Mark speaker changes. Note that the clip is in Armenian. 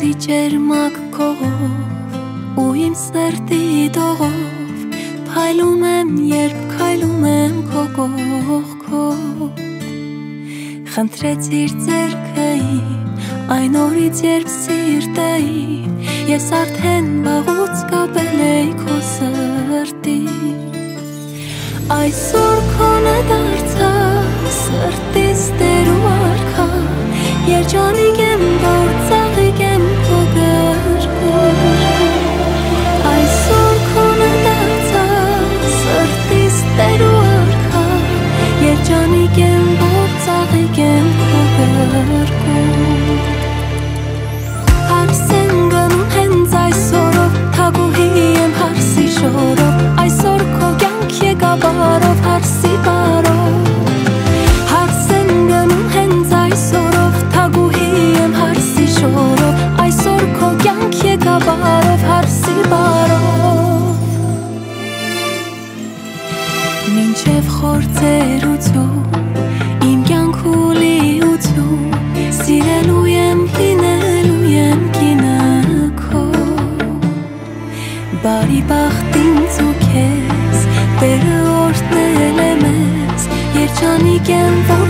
Speaker 1: Քեզի ջերմակ քով ու իմ սրտի դողով Փայլում եմ, երբ քայլում եմ քո կողքով Խնդրեցիր ձեռքը իմ այն օրից երբ սիրտ էի Ես արդեն վաղուց կապել էի քո սրտի Այսօր քոնը դարձա սրտիս տեր ու արքա Երջանիկ եմ, որ ծաղիկ եմ քո գրկում Այսօր քոնը դարձա սրտիս տեր ու արքա Երջանիկ եմ, որ ծաղիկ եմ քո գրկում Հարս եմ գնում հենց այսօրով թագուհի եմ հարսի շորով Այսօր քո կյանք եկա բարով հարսի բարով Հարս եմ գնում հենց այսօրով թագուհի եմ հարսի շորով Այսօր քո կյանք եկա բարով հարսի բարով Մինչև խորձերություն իմ կյանքու լիություն Սիրելու եմ, լինելու եմ կինը քո Բարի բախտ ինձ ու քեզ Տերը օրհնել է մեզ Երջանիկ եմ, որ